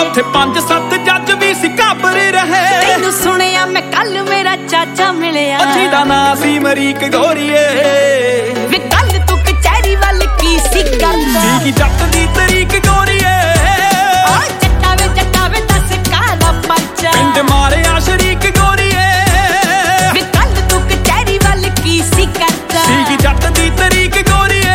ਉੱਥੇ 5-7 ਜੱਜ ਵੀ ਸੀ ਘਾਬਰੇ ਰਹੇ। ਤੈਨੂੰ ਸੁਣਿਆ ਮੈਂ ਕੱਲ ਮੇਰਾ ਚਾਚਾ ਮਿਲਿਆ, ਜਿਹਦਾ ਨਾਂ ਸੀ ਅਮਰੀਕ ਗੋਰੀਏ। ਵੇ ਕੱਲ ਤੂੰ ਕਚਹਿਰੀ ਵੱਲ ਕੀ ਸੀ ਕਰਦਾ? ਕੀ ਜੱਟ ਦੀ ਤਰੀਕ ਗੋਰੀਏ। ਜੱਟਾ ਵੇ ਦੱਸ ਕਾਹਦਾ ਪਰਚਾ? ਪਿੰਡ ਮਾਰਿਆ ਸ਼ਰੀਕ ਗੋਰੀਏ। ਵੇ ਕੱਲ ਤੂੰ ਕਚਹਿਰੀ ਵੱਲ ਕੀ ਸੀ ਕਰਦਾ? ਕੀ ਜੱਟ ਦੀ ਤਰੀਕ ਗੋਰੀਏ।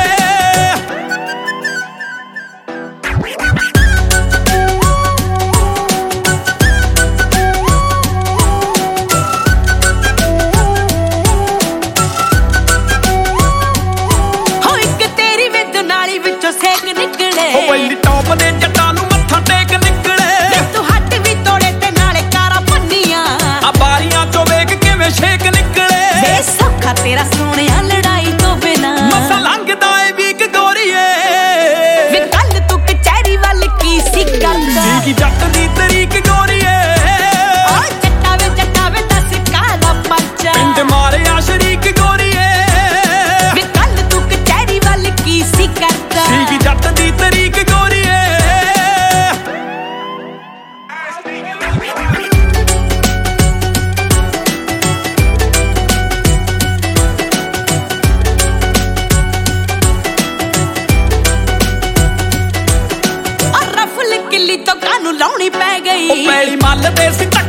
ਸੇਕ ਨਿਕਲੇ ਉਹ ਪਹਿਲੀ ਟੌਪ ਦੇ ਜੱਟਾਂ ਨੂੰ ਮੱਥਾ ਟੇਕ ਨਿਕਲੇ। ਤੂੰ ਹੱਟ ਵੀ ਤੋੜੇ ਤੇ ਨਾਲੇ ਕਾਰਾਂ ਭੰਨੀਆਂ, ਆ ਬਾਰੀਆਂ ਚੋਂ ਵੇਖ ਕਿਵੇਂ ਛੇਕ ਨਿਕਲੇ। ਵੇ ਸੌਖਾ ਤੇਰਾ ਸੋਹਣਿਆ ਲੜਾਈ ਤੋਂ ਬਿਨਾ ਮਸਾ ਲੰਘਦਾ ਏ ਵੀਕ ਗੋਰੀਏ। ਵੇ ਕੱਲ ਤੂੰ ਕਚਹਿਰੀ ਵੱਲ ਕੀ ਸੀ ਕਰਦਾ? ਕੀ ਜੱਟ ਦੀ ਤਰੀਕ ਗੋਰੀਏ। ਜੱਟਾ ਵੇ ਦੱਸ ਕਾਹਦਾ ਪਰਚਾ? ਪਿੰਡ ਮਾਰਿਆ ਸ਼ਰੀਕ ਗੋਰੀਏ। ਵੇ ਕੱਲ ਤੂੰ ਕਚਹਿਰੀ ਵੱਲ ਕੀ ਸੀ ਕਰਦਾ? ਕੀ ਜੱਟ ਦੀ ਤਰੀਕ ਗੋਰੀਏ। ਰਫਲ ਕਿੱਲੀ ਤੋਂ ਕਾਨੂੰ ਲਾਉਣੀ ਪੈ ਗਈ। ਉਹ ਪੈਲੀ ਮੱਲ ਦੇ